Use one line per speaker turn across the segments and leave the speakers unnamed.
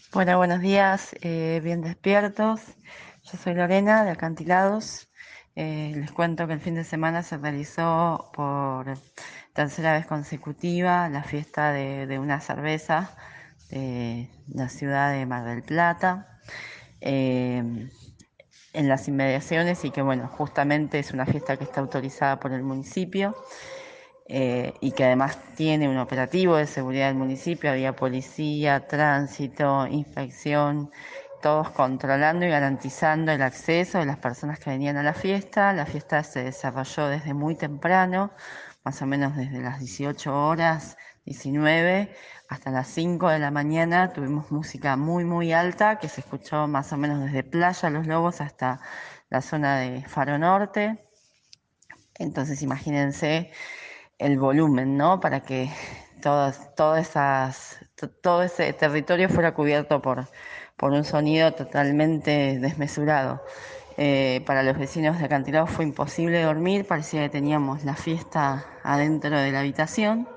Bueno, buenos días, bien despiertos. Yo soy Lorena de Acantilados. Les cuento que el fin de semana se realizó por tercera vez consecutiva la fiesta de una cerveza de la ciudad de Mar del Plata, eh, en las inmediaciones, y que bueno, justamente es una fiesta que está autorizada por el municipio. Y que además tiene un operativo de seguridad del municipio. Había policía, tránsito, inspección, todos controlando y garantizando el acceso de las personas que venían a la fiesta. La fiesta se desarrolló desde muy temprano, más o menos desde las 18 horas, 19, hasta las 5 de la mañana. Tuvimos música muy, muy alta que se escuchó más o menos desde Playa Los Lobos hasta la zona de Faro Norte. Entonces imagínense el volumen, ¿no? Para que todo ese territorio fuera cubierto por un sonido totalmente desmesurado. Para los vecinos de Acantilado fue imposible dormir, parecía que teníamos la fiesta adentro de la habitación.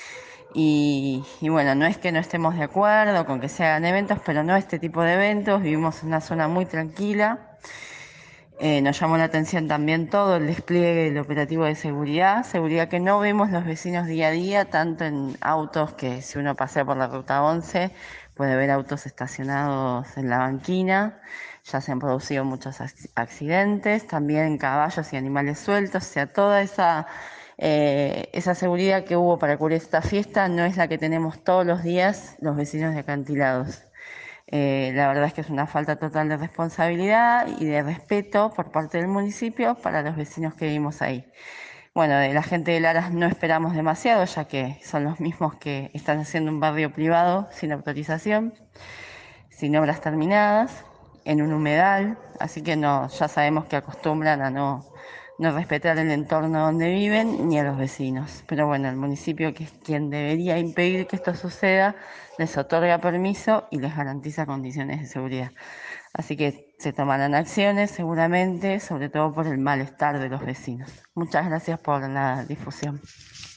Y bueno, no es que no estemos de acuerdo con que se hagan eventos, pero no este tipo de eventos. Vivimos en una zona muy tranquila. Nos llamó la atención también todo el despliegue del operativo de seguridad, seguridad que no vemos los vecinos día a día, tanto en autos, que si uno pasea por la ruta 11 puede ver autos estacionados en la banquina. Ya se han producido muchos accidentes, también caballos y animales sueltos. O sea, toda esa seguridad que hubo para cubrir esta fiesta no es la que tenemos todos los días los vecinos de Acantilados. La verdad es que es una falta total de responsabilidad y de respeto por parte del municipio para los vecinos que vivimos ahí. Bueno, de la gente de Laras no esperamos demasiado, ya que son los mismos que están haciendo un barrio privado sin autorización, sin obras terminadas, en un humedal, así que no, ya sabemos que acostumbran a no respetar el entorno donde viven ni a los vecinos. Pero bueno, el municipio, que es quien debería impedir que esto suceda, les otorga permiso y les garantiza condiciones de seguridad. Así que se tomarán acciones seguramente, sobre todo por el malestar de los vecinos. Muchas gracias por la difusión.